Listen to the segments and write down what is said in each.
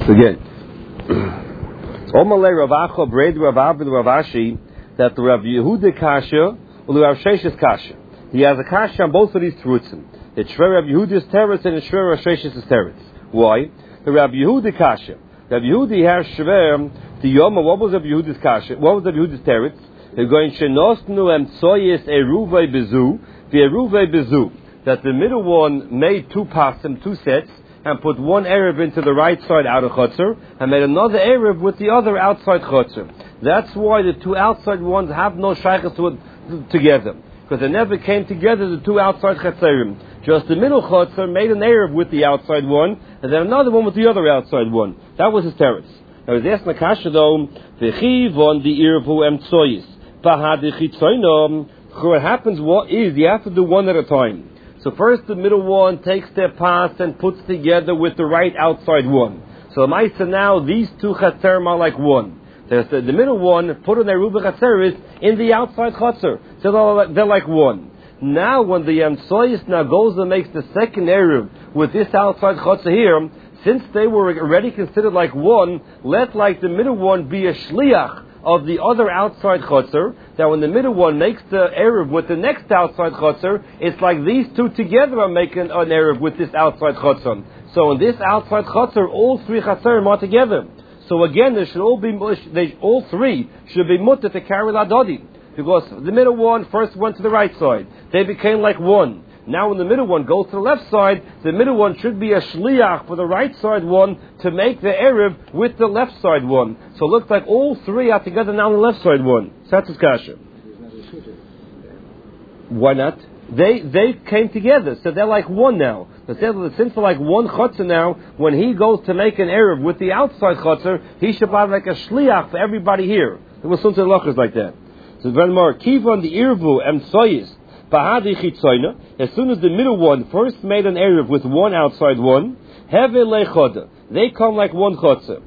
Again, Omalei Rav Acha Breid Rav Abba Rav Ashi that the Rav Yehuda Kasha or the Rav Sheshes Kasha. He has a Kasha on both of these terutzim. It's Shver Rav Yehuda's teretz and it's Shver Rav Sheshes' teretz. Why? The Rav Yehuda Kasha. Rav Yehudi has Shver the Yoma. What was Rav Yehuda's Kasha? What was Rav Yehuda's teretz? They're going Shenosnu Emtsoyes Eruvei Bezu the Eruvei Bezu. That the middle one made two pasim, two sets, and put one Erev into the right side out of Chotzer, and made another Erev with the other outside Chotzer. That's why the two outside ones have no shaykhs together, because they never came together, the two outside Chetzerim. Just the middle Chotzer made an Erev with the outside one, and then another one with the other outside one. That was his teretz. Now, he's asking the Kasha though, V'chi von the Irvu Emtsoyis, Pahadi Chitzoinom. What happens is you have to do one at a time. So first the middle one takes their pass and puts together with the right outside one. So Maisa now these two Chatzerim are like one. The middle one put on their Ruba Chatzeris in the outside Chatzer. So they're like one. Now when the Yamtsoyis now goes and makes the second Eruv with this outside Chatzer here, since they were already considered like one, let like the middle one be a Shliach of the other outside Chotzer, that when the middle one makes the Erev with the next outside Chotzer, it's like these two together are making an Erev with this outside Chotzer. So in this outside Chotzer, all three Chatzerim are together. So again, all three should be mutter to carry Ladodi, because the middle one first went to the right side. They became like one. Now when the middle one goes to the left side, the middle one should be a shliach for the right side one to make the Erev with the left side one. So it looks like all three are together now on the left side one. So that's his kasha. Why not? They came together, so they're like one now. Since they're like one chotzer now, when he goes to make an Erev with the outside chotzer, he should have like a shliach for everybody here. There was something like that. So very more kivon the irvu emtsoyis. As soon as the middle one first made an Erev with one outside one, they come like one chotzer.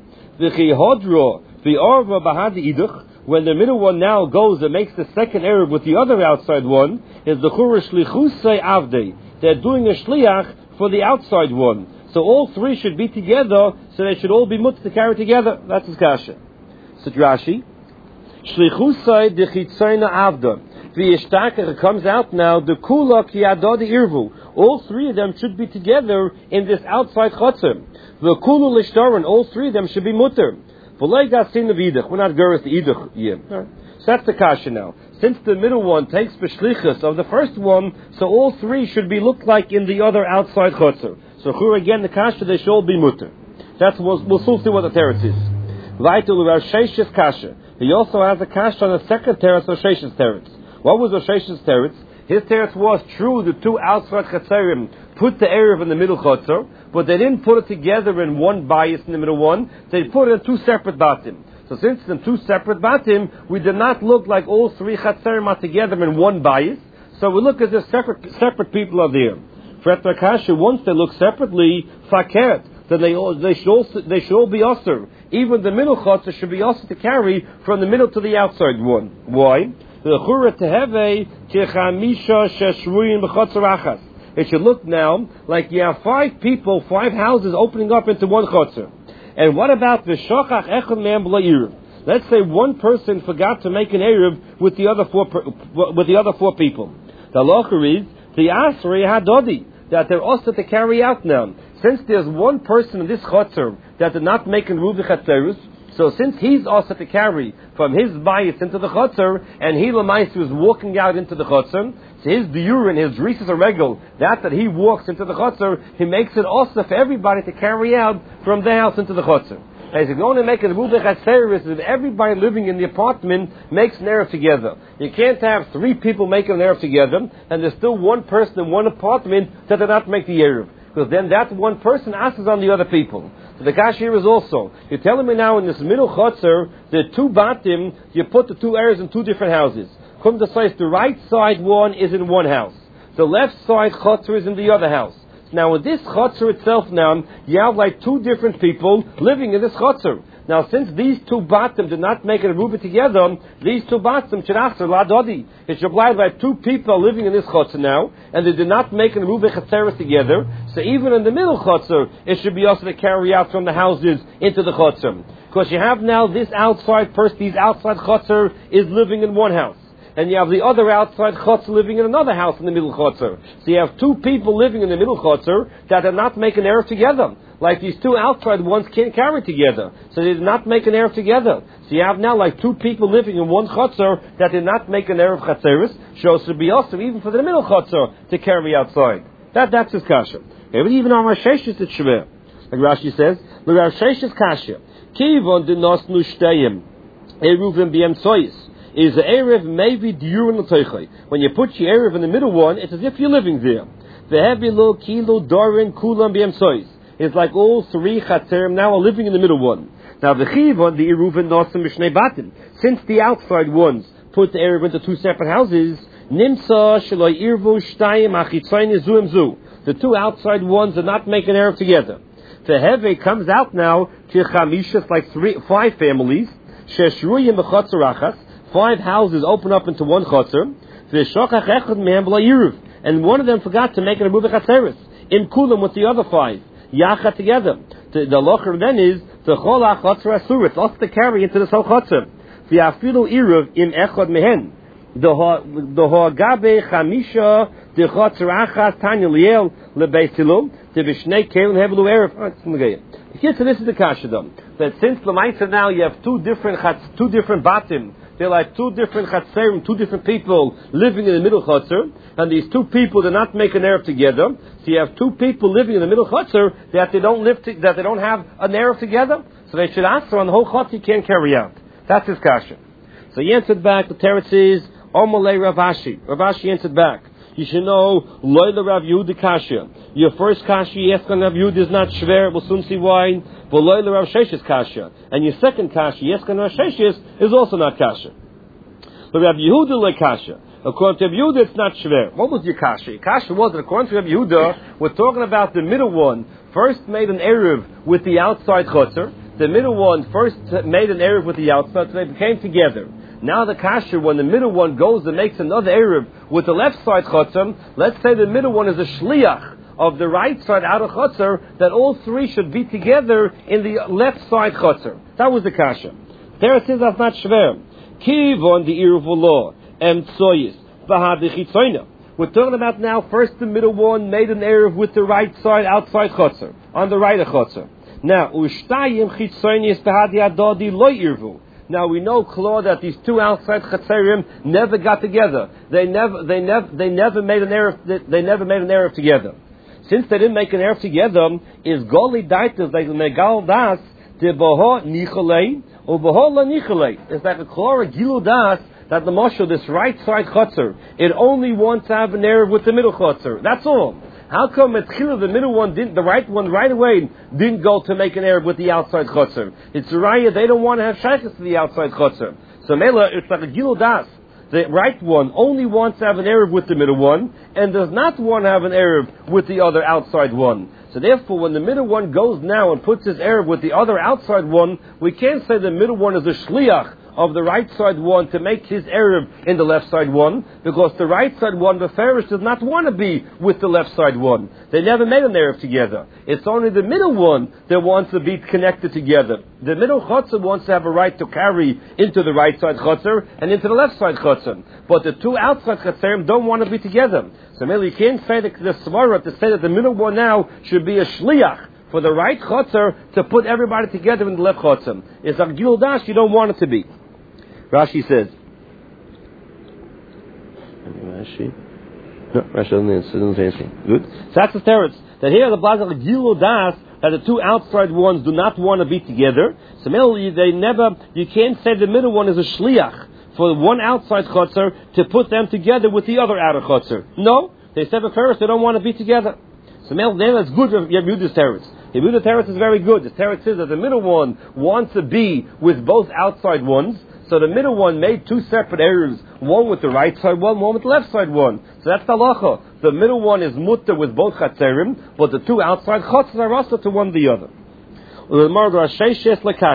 When the middle one now goes and makes the second Erev with the other outside one, is the chura shlichusei avdei. They're doing a shliach for the outside one. So all three should be together, so they should all be mutzah to carry together. That's his kasha. So Rashi, shlichusei dechitzayna avda. It comes out now, the kula ki adodi irvu. All three of them should be together in this outside chotzer. The kulu lishtaron, all three of them should be mutter. We're not gerus the idach yet. So that's the kasha now. Since the middle one takes the shlichus of the first one, so all three should be looked like in the other outside chotzer. So here again, the kasha, they should all be mutter. We'll soon see what the teretz is. Vaitul Rav Sheshes kasha. He also has a kasha on the second teretz of Sheshes teretz. What was Roshesh's teretz? His teretz was true, the two outside Chatzerim put the Erev in the middle Chatzer, but they didn't put it together in one bias in the middle one, they put it in two separate batim. So since it's in two separate batim, we did not look like all three Chatzerim are together in one bias, so we look as if separate people are there. For Etrakasha, once they look separately, fakert, then they should all be usher. Even the middle Chatzer should be usher to carry from the middle to the outside one. Why? It should look now like you have 5 people, 5 houses opening up into one chotzer. And what about the shachach echad me'em b'la erev? Let's say one person forgot to make an erev with the other 4 people. The halacha is the asri hadodi, that they're also to carry out now. Since there's one person in this chotzer that did not make an ruvi chatzerus, so since he's also to carry from his bias into the chotzer, and he l'maisu is walking out into the chotzer, so his diurin, his risus a regel, that he walks into the chotzer, he makes it also for everybody to carry out from their house into the chotzer. And if you only make a rubi chatzeris, if everybody living in the apartment makes an erev together, you can't have 3 people making an erev together, and there's still one person in one apartment that did not make the erev. Because then that one person asks on the other people. So the kasha here is also, you're telling me now in this middle chotzer, the 2 batim, you put the 2 erevs in 2 different houses. Come to say the right side one is in one house. The left side chotzer is in the other house. Now with this chotzer itself now, you have like 2 different people living in this chotzer. Now, since these two batim did not make an eruva together, these two batim should ask la dodi. It should apply by two people living in this chotzer now, and they did not make an eruva chatzeres together. So even in the middle chotzer, it should be also to carry out from the houses into the chotzer. Because you have now this outside person, these outside chotzer is living in one house. And you have the other outside chotzer living in another house in the middle chotzer. So you have two people living in the middle chotzer that are not making erev together. Like these two outside ones can't carry together. So they did not make an erev together. So you have now like two people living in one chotzer that did not make an erev chatzeris. Shows to be also even for the middle chotzer to carry outside. That's his kasha. Even on Rashesh is shver. Like Rashi says, the Rashesh is kasha. Kivon dinos nushtayim eruvim b'yem sois. Is the Erev maybe diurin l'toichai. When you put your Erev in the middle one, it's as if you're living there. V'hebilo kilo dorin kulam b'yem sois. It's like all three chatzerim now are living in the middle one. Now the chivon, the Eruvin nosim b'shnei batim. Since the outside ones put the Erev into two separate houses, nimsa shaloi irvu shtayim achitzayin zuim zu. The two outside ones are not making Erev together. The Heve comes out now to chamishas, like 5 families. Sheshruyim b'chotzer achas. 5 houses open up into one chotzer, and one of them forgot to make an eruva chatzeres in kulam with the other 5 yachat together. The locher then is the chol chotzer asur. It's also to carry into this whole chotzer. The afilu iruv im echad mehen. The hoagabe chamisha the chotzer achas tanya liel lebeisilu the vishnei kelim hevelu erev. Here, so this is the kasha though, that since l'maisa now you have two different batim. They're like 2 different chatzerim, 2 different people living in the middle chotzer, and these 2 people did not make an erev together. So you have 2 people living in the middle chotzer that they don't have an erev together. So they should answer on the whole chotzer you can't carry out. That's his kasha. So he answered back. The teretz is Omalei Rav Ashi. Rav Ashi answered back. You should know Loila Rav Yehuda kasha. Your first kasha you ask on Rav Yehuda is not shver. We'll soon see why. But Loila Rav Sheshes kasha. And your second kasha you ask on Rav Sheshes is also not kasha. But Rav Yehuda le kasha. According to Rav Yehuda, it's not shver. What was your kasha? Your kasha was that according to Rav Yehuda, we're talking about the middle one first made an erev with the outside chotzer. The middle one first made an erev with the outside, so they became together. Now the kasha, when the middle one goes and makes another erev with the left side chotzer, let's say the middle one is a shliach of the right side out of chotzer, that all 3 should be together in the left side chotzer. That was the kasha. There it says that's not shver. Kivon the erev law and tsoyis v'hadichitzoyna. We're talking about now first the middle one made an erev with the right side outside chotzer on the right of chotzer. Now ushtayim chitzoynis v'hadi adodi lo irvu. Now we know, Claude, that these 2 outside chatzerim never got together. They never made an erev. They never made an erev together. Since they didn't make an erev together, is goli daitas like megal das de boho nichalei or boho la nichalei. It's like a klora gilu das that the moshe, this right side chotzer, it only wants to have an erev with the middle chotzer. That's all. How come the middle one didn't, the right one right away didn't go to make an erev with the outside chotzer? It's raya, they don't want to have shaykhs to the outside chotzer. So Mela, it's like a gilu das. The right one only wants to have an erev with the middle one, and does not want to have an erev with the other outside one. So therefore, when the middle one goes now and puts his erev with the other outside one, we can't say the middle one is a shliach of the right side one to make his erev in the left side one, because the right side one, the Pharaoh, does not want to be with the left side one. They never made an erev together. It's only the middle one that wants to be connected together. The middle chotzer wants to have a right to carry into the right side chotzer and into the left side chotzer. But the 2 outside chotzerim don't want to be together. So maybe you can't say the svara to say that the middle one now should be a shliach for the right chotzer to put everybody together in the left chotzer. It's a gil dash, you don't want it to be. Rashi says. No, Rashi doesn't say anything. Good. So that's the teretz. That here the blazak gilu das that the 2 outside ones do not want to be together. So you can't say the middle one is a shliach for one outside chotzer to put them together with the other outer chotzer. No, they said first they don't want to be together. So that's good. Yehuda's teretz. Yehuda's teretz is very good. The teretz is that the middle one wants to be with both outside ones. So the middle one made 2 separate erevs, one with the right side one with the left side one. So that's the halacha. The middle one is mutter with both chatzerim, but the 2 outside chatzers are also to one the other.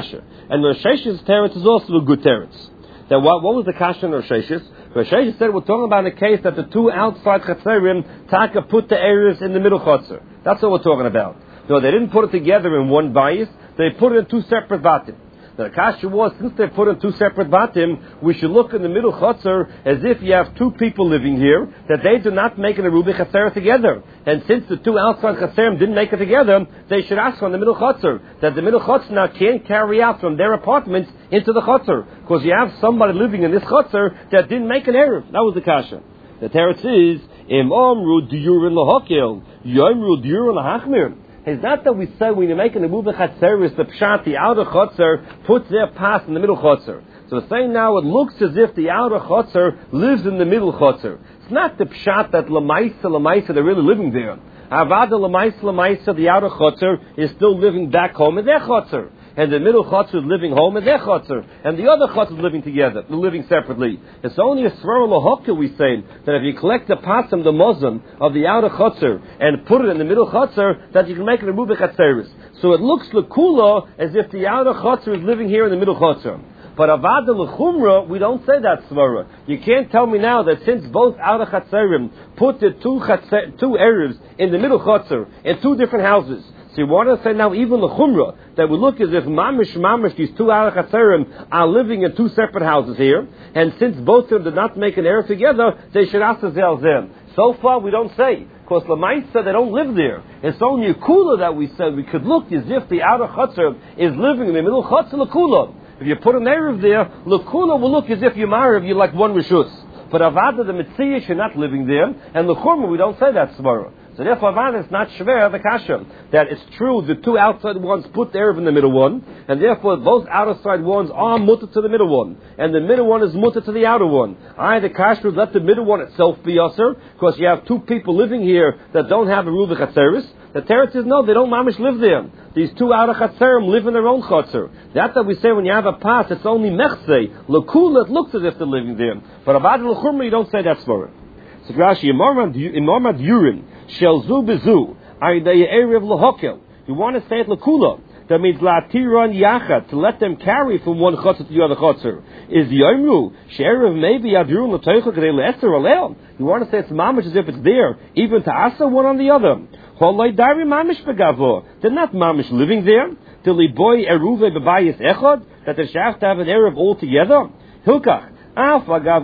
And Rosh Hashish's teretz is also a good teretz. That what was the kasha in Rosh Hashish? Rosh Hashish said we're talking about a case that the two outside chatzerim taka put the erevs in the middle chatzer. That's what we're talking about. No, they didn't put it together in one bayis. They put it in two separate batim. The kasha was, since they put in two separate batim, we should look in the middle chutzner as if you have two people living here, that they do not make an arubi chatzera together. And since the two outside chatzerim didn't make it together, they should ask on the middle chutzner, that the middle chutzner now can't carry out from their apartments into the chutzner, because you have somebody living in this chutzner that didn't make an erev. That was the kasha. The teretz is, Im omru diyurin lahokil, yomru diyurin lahachmir. It's not that we say when you're making a move chatzer, the pshat, the outer chotzer, puts their pass in the middle chotzer. So we're saying now it looks as if the outer chotzer lives in the middle chotzer. It's not the pshat that lamaisa, they're really living there. Avada lamaisa, the outer chotzer is still living back home in their chotzer. And the middle chotzer is living home in their chotzer. And the other chotzer is living together, they're living separately. It's only a svara lahokka, we say, that if you collect the pasim, the mozum of the outer chotzer, and put it in the middle chotzer, that you can make it a mubeh chatzeris. So it looks lekula as if the outer chotzer is living here in the middle chotzer. But avada lechumra, we don't say that svara. You can't tell me now that since both outer chatzerim put the two erevs in the middle chotzer, in two different houses, so you want to say now even the chumrah, that we look as if mamish, these two outer chatzerim are living in two separate houses here, and since both of them did not make an erev together, they should ask them. So far we don't say, because Lamaisa they don't live there. It's only a kula that we said we could look as if the outer chatzer is living in the middle chatzer lekula. If you put an erev there, lekula will look as if you're married, you're like one rishus. But avada the mitzvah you're not living there, and lechumra we don't say that svara. So therefore, avada is not shver the kasha. That it's true, the two outside ones put the erev in the middle one, and therefore both outside ones are mutter to the middle one, and the middle one is mutter to the outer one. The kasha let the middle one itself be usher, because you have two people living here that don't have a ruva chatzeris. The teretz is no, they don't mamish live there. These two outer chatzerim live in their own chatzer. That's what we say when you have a pass, it's only mechzei. Lekula, it looks as if they're living there. But avada l'chumra, you don't say that for it. So Rashi, imormad yurin, shelzu bezu, aydei erev lehokel. You want to say it lekula. That means la'atiran yachad, to let them carry from one chotzer to the other chotzer. Is yomru, she'erev maybe adirun l'toicha k'dei le'eser alel. You want to say it's mamish as if it's there, even to asa one on the other. Holoi dari mamish begavo. They're not mamish living there. Till he boy eruve bebayis echad, that they have to have an erev all together. Hilkach. Even though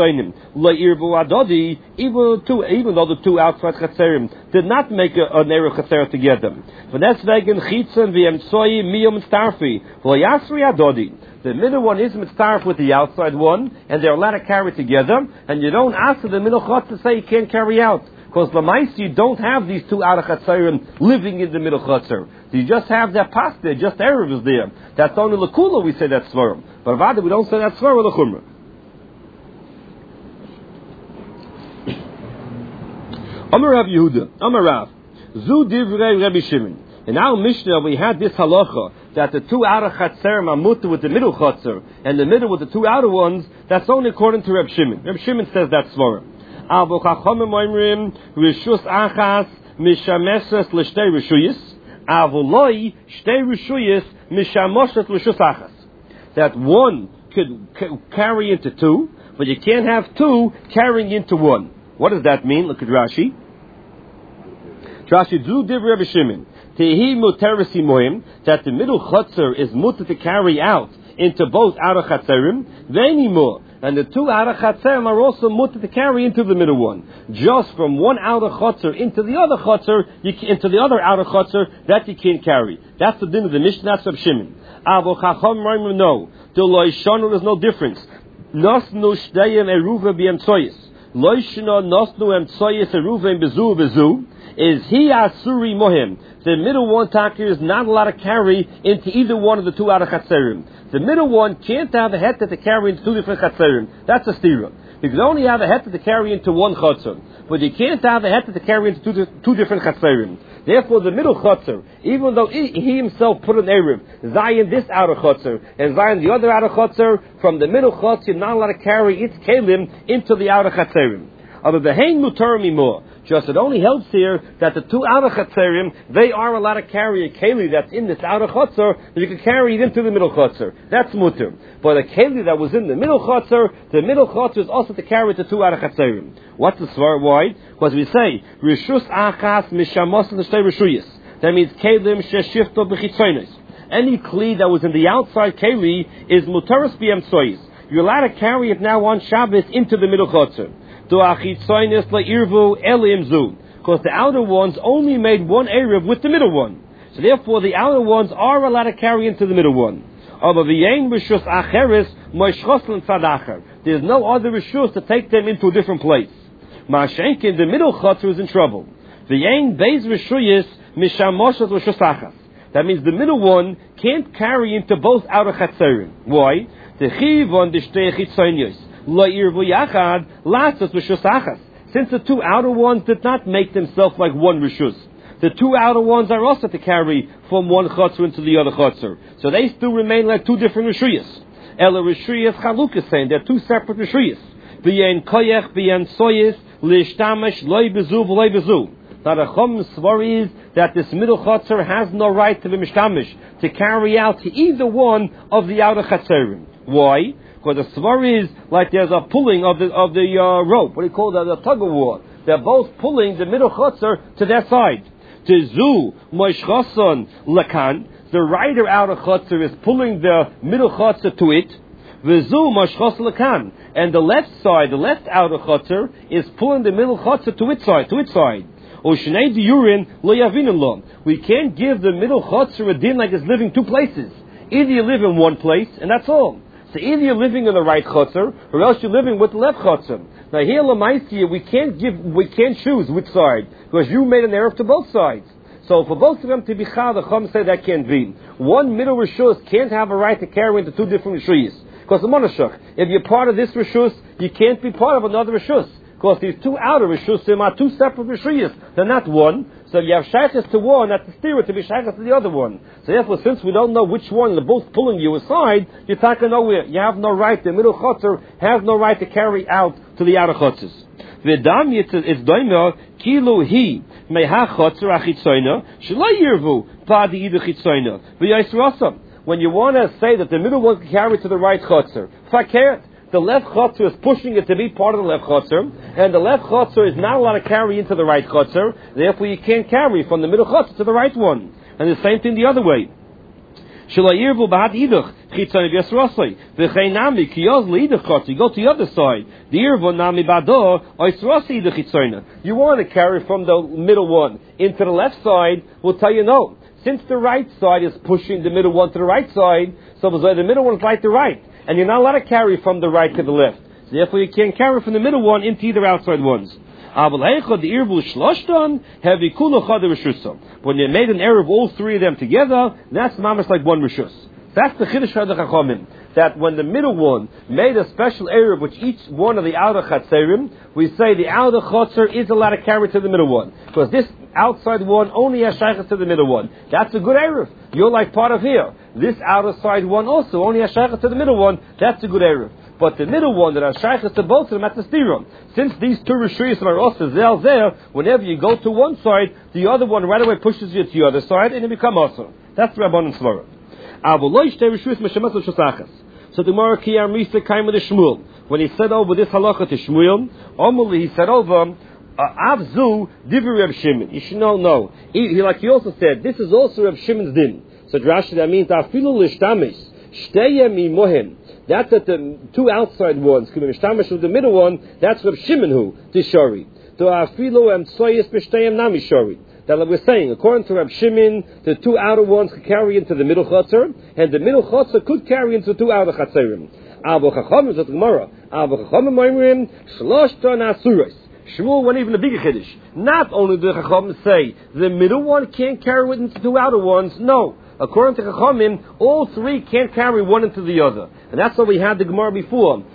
the two outside chatzerim did not make an erev chatzer together. The middle one is mitzaref with the outside one, and they're allowed to carry together, and you don't ask the middle chutz to say you can't carry out. Because Lamaisi, you don't have these two outer chatzerim living in the middle chatzer. You just have that pas there, just erev is there. That's only lekula we say that's svarim. But avada we don't say that's svarim or lechumra. Amar Rav Yehuda, Amar Rav, Zu divrei Rabbi Shimon. In our Mishnah we had this halacha that the two outer chatzerim are mutter with the middle chatzer, and the middle with the two outer ones. That's only according to Reb Shimon. Reb Shimon says that's svarim. Avo chachamim oimrim rishus achas mishameshes l'shtei rishuyis. Avo loi shtei rishuyis mishamoshes l'shus achas. That one could carry into two, but you can't have two carrying into one. What does that mean? Look at Rashi. Rashi du div Rabbi Shimon tehi muteresi moim, that the middle chutzer is mutter to carry out into both outer chatzerim. Ve'nimur, and the two outer chatzerim are also mutter to carry into the middle one. Just from one outer chutzer into the other chutzer, into the other outer chutzer, that you can't carry. That's the din of the Mishnah. That's Rabbi Shimon. Avo chacham roimim no. To loishanu there's no difference. Nosnu shteyem eruva b'emtsoyis. Loishna nosnu emtsoyis eruva bezu bezu. Is he asuri mohim? The middle one takir is not allowed to carry into either one of the two outer chatzerim. The middle one can't have a heter to carry into two different chatzerim. That's a stira. You can only have a heter to carry into one chatzer, but you can't have a heter to carry into two different chatzerim. Therefore, the middle chatzer, even though he himself put an erev, Zion this outer chatzer and Zion the other outer chatzer, from the middle chatzer you're not allowed to carry its kelim into the outer chatzerim. Just it only helps here that the two outer chatzerim, they are allowed to carry a keli that's in this outer chatzar, that you can carry it into the middle chatzar. That's mutter. But a keli that was in the middle chatzar is also to carry the two outer chatzerim. What's the svar? Why? Because we say, Rishus achas mishamos l'shtei rishuyis. That means kelim sheshifto b'chitzonis. Any kli that was in the outside keli is mutaris b'yem tzoyis. You're allowed to carry it now on Shabbos into the middle chatzar. Because the outer ones only made one erev with the middle one. So therefore the outer ones are allowed to carry into the middle one. There's no other rishus to take them into a different place. Ma'ashenkin, the middle chatzar is in trouble. That means the middle one can't carry into both outer chatzerim. Why? Since the two outer ones did not make themselves like one rishus, the two outer ones are also to carry from one chutzner into the other chutzner. So they still remain like two different rishuyas. Ela rishuyas chaluk is saying they're two separate rishuyas. V'yen koyech, v'yen soyis, l'ishtamish, loy bezu, v'loy bezu. Now the Chum svar is that this middle chutzner has no right to be mishtamish, to carry out to either one of the outer chutznerim. Why? Because the svar is like there's a pulling of the rope. What do you call that? The tug of war. They're both pulling the middle chutzner to their side. Tezu moishchason lakan. The rider outer chutzner is pulling the middle chutzner to it. Vezu moishchason lakan. And the left side, the left outer chutzner, is pulling the middle chutzner to its side. We can't give the middle chutzner a din like it's living two places. Either you live in one place, and that's all. So either you're living in the right chutzner, or else you're living with the left chutzner. Now here, Lamaisia, we can't choose which side, because you made an error to both sides. So for both of them to be chal, the Chum say that can't be. One middle rishus can't have a right to carry into two different rishus. Because the monashach, if you're part of this rishus, you can't be part of another rishus. Because these two outer rishusim are two separate rishuyas. They're not one. So if you have shaykhs to one, that's the steer to be shaykhs to the other one. So therefore, since we don't know which one, they're both pulling you aside, you're talking nowhere. You have no right, the middle chotzer has no right to carry out to the outer chotzers. V'dam it's doimer, kilu hi, meha chotzer achitzoyna, shalai yirvu, padi idu chitzoyna, v'yais. When you want to say that the middle one can carry to the right chotzer, fakert. The left chotzer is pushing it to be part of the left chotzer, and the left chotzer is not allowed to carry into the right chotzer. Therefore, you can't carry from the middle chotzer to the right one. And the same thing the other way. You go to the other side. You want to carry from the middle one into the left side, we'll tell you no. Since the right side is pushing the middle one to the right side, so the middle one is right to right. And you're not allowed to carry from the right to the left. So therefore you can't carry from the middle one into either outside ones. When you made an error of all three of them together, that's mamash like one rishus. That's the chiddush of the chachamim. That when the middle one made a special error which each one of the outer chatzerim, we say the outer chatzer is allowed to carry to the middle one. Because this outside one only has shaykhs to the middle one. That's a good error. You're like part of here. This outer side one also only has shaykhs to the middle one. That's a good error. But the middle one that has shaykhs to both of them, that's the stirum. Since these two rishuyos are also there, whenever you go to one side, the other one right away pushes you to the other side, and you become also. That's the Rabbanan Svara. So the Gemara Kiyam Risa came with the Shmuel. When he said over this halacha to Shmuel, he said over Avzu Divrei Reb Shimon. You should know. He also said this is also Reb Shimon's din. So Rashi, that means Afilu Lishtamis Shteye Mimohem. That's that the two outside ones could be Mishtamish with the middle one. That's Reb Shimon who Tishori. To Afilu Emtsoyis B'Shteyem Nami Shori. That we're saying, according to Reb Shimon, the two outer ones could carry into the middle chutzner, and the middle chutzner could carry into the two outer chutznerim. Avo Chachamim, says the Gemara, Avo Chachamim Moimrim, Shloshta Nasuros. Shmuel went even a bigger chiddush. Not only do the Chachamim say the middle one can't carry it into the two outer ones, no. According to Chachamim, all three can't carry one into the other. And that's what we had the Gemara before.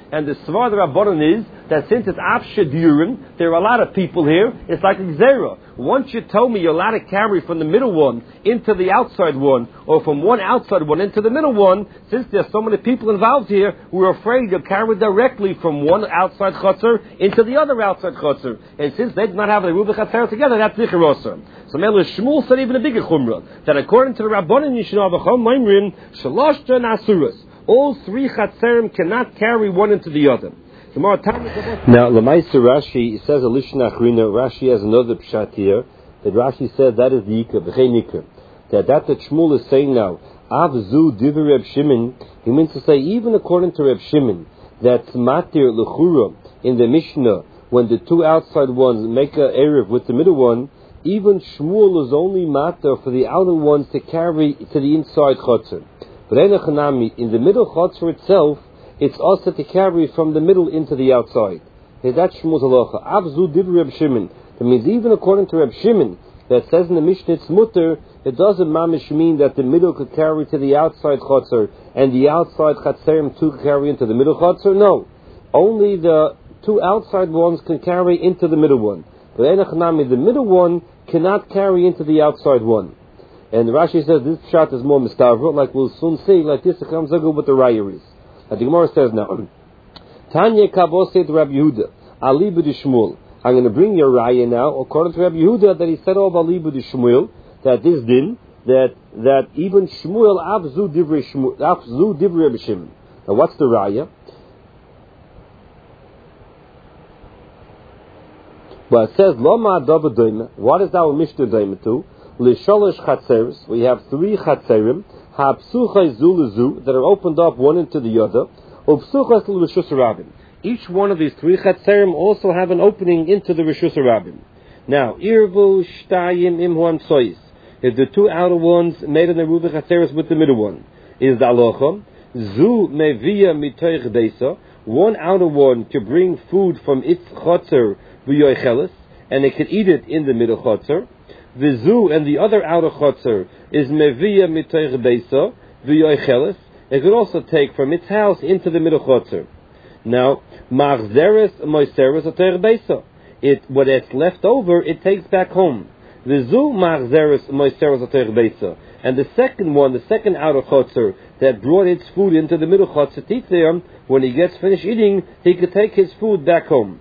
And the Svar the Rabbanon is that since it's Afshe Durim, there are a lot of people here, it's like a Gzera. Once you told me you're allowed to carry from the middle one into the outside one, or from one outside one into the middle one, since there's so many people involved here, we're afraid you'll carry directly from one outside Chotzer into the other outside Chotzer. And since they do not have the Ruba Chatzer together, that's Nicharosa. So Mele Shmuel said even a bigger Chumrah, that according to the Rabbanon Yishna Avachom Maimrim, Shalashta Nasuras, all three Chatzerim cannot carry one into the other. Now, Lamaisa Rashi says a Lishna Achrina. Rashi has another pshat here that Rashi said that is the Ikar, B'chei Nikar. That Shmuel is saying now, Avzu Divrei Reb Shimon. He means to say even according to Reb Shimon that Matir L'chura in the Mishnah when the two outside ones make a erev with the middle one, even Shmuel is only Matir for the outer ones to carry to the inside Chotzer. But in the middle Chotzer itself, it's also to carry from the middle into the outside. Hey, that's Shmuel's halacha. Avzu Divrei Reb Shimon. That means even according to Reb Shimon, that says in the Mishnah it's mutter, it doesn't mamish mean that the middle could carry to the outside chotzer and the outside chatzerim too could carry into the middle chotzer. No, only the two outside ones can carry into the middle one. But the middle one cannot carry into the outside one. And Rashi says this shot is more mistavro, like we'll soon see. Like this, it comes with the raya is. The Gemara says now, Tanya Kabosed Rabbi Yehuda, Ali b'di Shmuel. I'm going to bring your raya now, according to Rabbi Yehuda, that he said of Ali b'di Shmuel, that this din, that even Shmuel Avzu Divrei Reb Shimon. Now what's the raya? Well, it says, Loma Adava Doima. What is our Mishnah Doima to? L'sholosh Chatzeres. We have three Chatzerim. Ha'psuchai zu lezu, that are opened up one into the other. U'psuchas l'Rishus Rabbim. Each one of these three Chatzerim also have an opening into the Rishus Rabbim. Now, Irvu Shtayim Imhuan Sois. If the two outer ones made in the Ruba Chatzeres with the middle one, is the Alocha. Zu Mevia Mitoich Beisa. One outer one to bring food from its Chotzer v'yoichelis, and it can eat it in the middle Chotzer. Vizu, and the other outer chotzer is mevia mitoich beisa v'yoichelis. It could also take from its house into the middle chotzer. Now, machzeres moiseres oteich beisa. What it's left over, it takes back home. Vizu machzeres moiseres oteich beisa. And the second one, the second outer chotzer that brought its food into the middle chotzer titzeim, when he gets finished eating, he could take his food back home.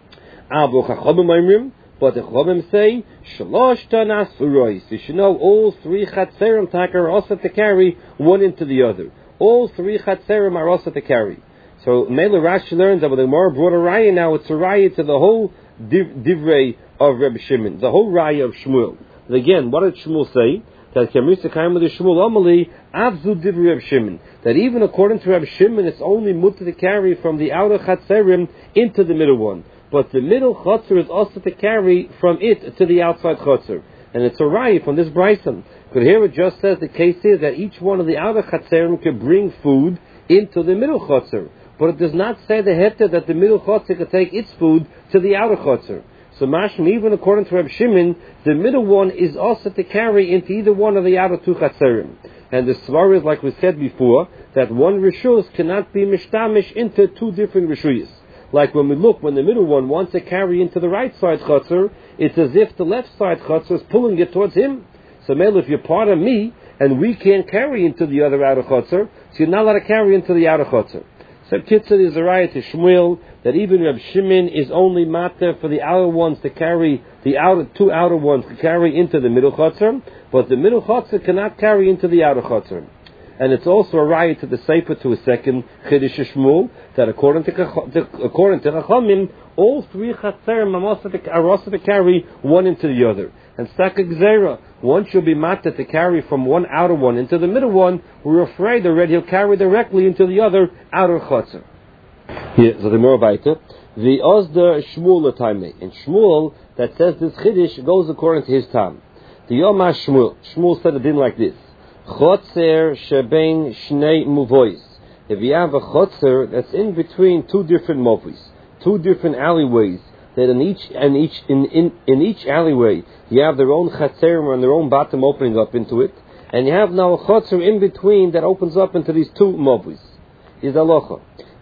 Avo chachamim oimrim. But the Chachamim say, Shalosh Tanas Urois. You should know all three Chatzerim are also to carry one into the other. All three Chatzerim are also to carry. So Mele Rashi learns that with the Gemara brought a raya now, it's a raya to the whole divrei of Reb Shimon, the whole raya of Shmuel. And again, what did Shmuel say? That Kamisa Kaim with the Shmuel Amali, Avzu divrei Reb Shimon. That even according to Reb Shimon, it's only mutter to carry from the outer Chatzerim into the middle one. But the middle chotzer is also to carry from it to the outside chotzer. And it's a raya from this Bryson. But here it just says the case is that each one of the outer chatzerim can bring food into the middle chotzer. But it does not say the heta that the middle chotzer can take its food to the outer chotzer. So mashma, even according to Reb Shimon, the middle one is also to carry into either one of the outer two chatzerim. And the svar is, like we said before, that one rishus cannot be mishtamish into two different rishuyas. Like when the middle one wants to carry into the right side chotzer, it's as if the left side chotzer is pulling it towards him. So, Mel, if you're part of me, and we can't carry into the other outer chotzer, so you're not allowed to carry into the outer chotzer. So, Kitzur is a raya to Shmuel, that even Reb Shimon is only matter for the outer ones to carry, the two outer ones to carry into the middle chotzer, but the middle chotzer cannot carry into the outer chotzer. And it's also a raya to the Sefer to a second Chiddush Shmuel, that according to Chachamim, all three Chatzerim are also to carry one into the other. And Staka Gzera, one should be matter to carry from one outer one into the middle one, we're afraid already he'll carry directly into the other outer Chotzer. Here, so the more weiter, the Ozda Shmuel Taime. In Shmuel, that says this Chiddush goes according to his time. The Yomah Shmuel said it didn't like this. Chotzer shebein shnei muvois. If you have a chotzer that's in between two different movois, two different alleyways, that in each alleyway you have their own chatzerim and their own bottom opening up into it, and you have now a chotzer in between that opens up into these two movois. Is alocha.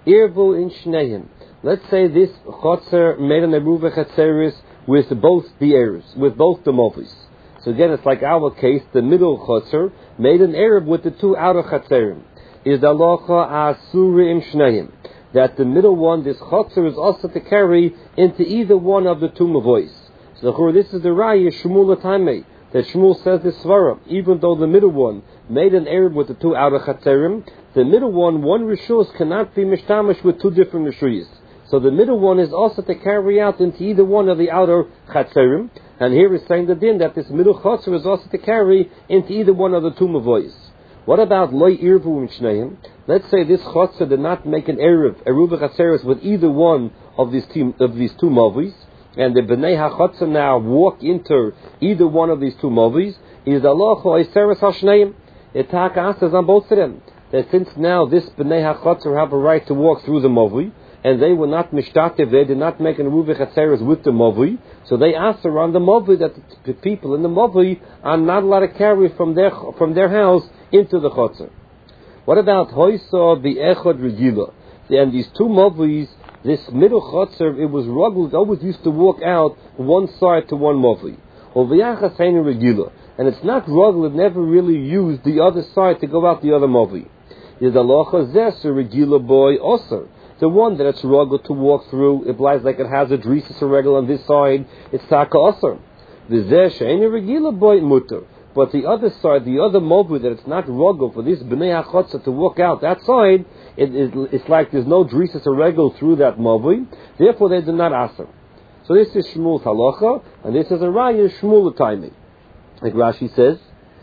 Irvu in Shneim. Let's say this chotzer made an eruv chatzeris with both the Eruv, with both the movis. So again, it's like our case, the middle chotzer made an eruv with the two outer chatzerim. Is the halacha asuri im Shneim, that the middle one, this chotzer, is also to carry into either one of the two mavois. So this is the raya Shmuel Taimei, that Shmuel says this svara, even though the middle one made an eruv with the two outer chatzerim, the middle one rishus cannot be mishtamish with two different rishuyas. So the middle one is also to carry out into either one of the outer chatzerim, and here is saying the din that this middle chotzer is also to carry into either one of the two mavois. What about loy irvu in shneim? Let's say this chotzer did not make an eruv chatzeris with either one of these two mavois, and the bnei hachotzer now walk into either one of these two mavois. Is Allah iseres hashneim? It answers on both of them. That since now this bnei hachotzer have a right to walk through the mavui, and they were not mishtatev, they did not make an eruv chatzeres with the mavui, so they asked around the mavui that the people in the mavui are not allowed to carry from their house into the chotzer. What about hoisa bi'echad regila? And these two mavuis, this middle chotzer, it was rugged, always used to walk out one side to one mavui. Or v'yachas heinu regila. And it's not rugged, it never really used the other side to go out the other mavui. Is the halacha zes a regila boy osir? The one that it's rugged to walk through, it lies like it has a drisis or regular on this side, it's taka osir. V'zeh she'einu regila boy mutter. But the other side, the other mavui that it's not rugged for this bnei hachotzer to walk out that side, it's like there's no drisis or regular through that mavui. Therefore, they do not asr. So this is Shmuel's halacha, and this is a raya Shmuel Taimei. Like Rashi says,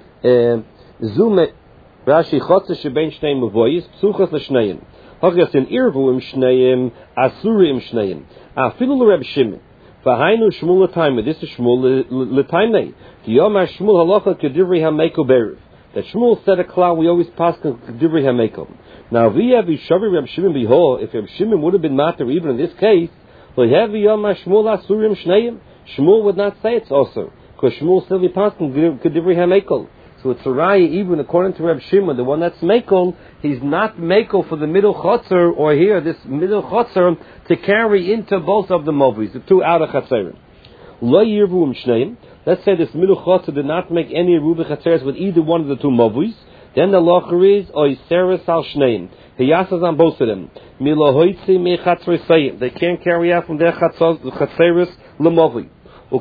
Zume Rashi chotzer shebein shnei mavoyis psuchas l'shneim. Hachas in irvu im shneim asuri im shneim. Afilu l'Reb Shimon. V'hainu Shmuel Taimei. This is Shmuel Taimei. The Yomar Shmuel halacha kedivri hameko berev. That Shmuel said a klal, we always pass kedivri hameko. Now v'yav yishavi Reb Shimon biho. If Reb Shimon would have been matter even in this case, v'yav Yomar Shmuel asuri im shneim. Shmuel would not say it's also. Because Shmuel still be passing kedivri hameko. So it's a raya, even according to Reb Shimon, the one that's mekel, he's not mekel for the middle chotzer, or here, this middle chotzer, to carry into both of the movies, the two outer chatzerim. Lo yirvu im shneim. Let's say this middle chotzer did not make any eruv chatzeres with either one of the two movies. Then the locher is oiseres al shneim. He yasas on both of them. Milo hoitzi me chatzresayim. They can't carry out from their chatzeres lemovi. In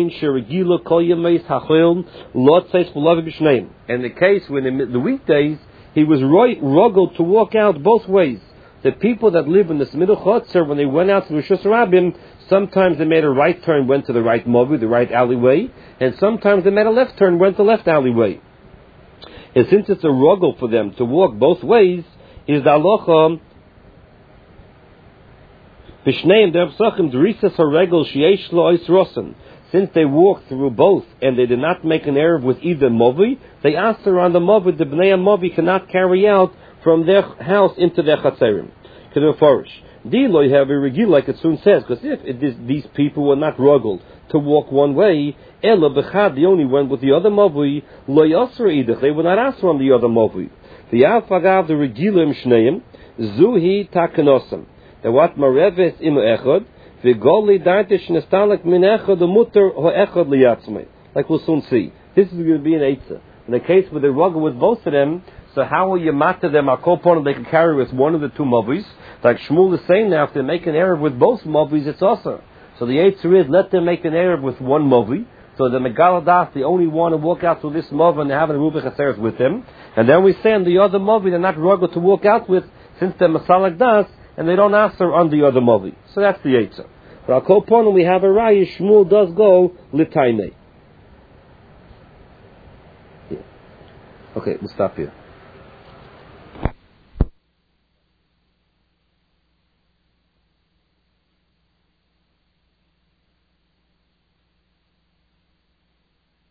the case when in the weekdays he was rugged to walk out both ways. The people that live in this middle chotzer, when they went out to Rishus Rabbim, sometimes they made a right turn, went to the right movi, the right alleyway, and sometimes they made a left turn, went to the left alleyway. And since it's a rugged for them to walk both ways, is the halacha b'shneim der psachim d'risas haregel sheyesh lo ois rosen. Since they walked through both and they did not make an eruv with either movi, they asked around the movi, the bnei movi cannot carry out from their house into their chatzerim. Kedufarish. Diloy have a regil, like it soon says, because if these people were not rugged to walk one way, ela bechad, they only went with the other movi, lo yasra idach, they would not ask from the other movi. The afagav the regilim shneim, zuhi takanosam. That what mareves im echad, like we'll soon see. This is going to be an eitzah. In the case where they're rugged with both of them, so how will you matter them? A kopon they can carry with one of the two movies. Like Shmuel is saying now, if they make an eruv with both movies, it's also. So the eitzah is, let them make an eruv with one movie. So the megaladas, they only want to walk out through this movie and they have an eruv chaseres with them. And then we say on the other movie they're not rugged to walk out with, since they're masalak das, and they don't answer on the other movie. So that's the eitzah. But I'll call upon we have a raya, Shmuel does go l'tainei. Yeah. Okay, we'll stop here.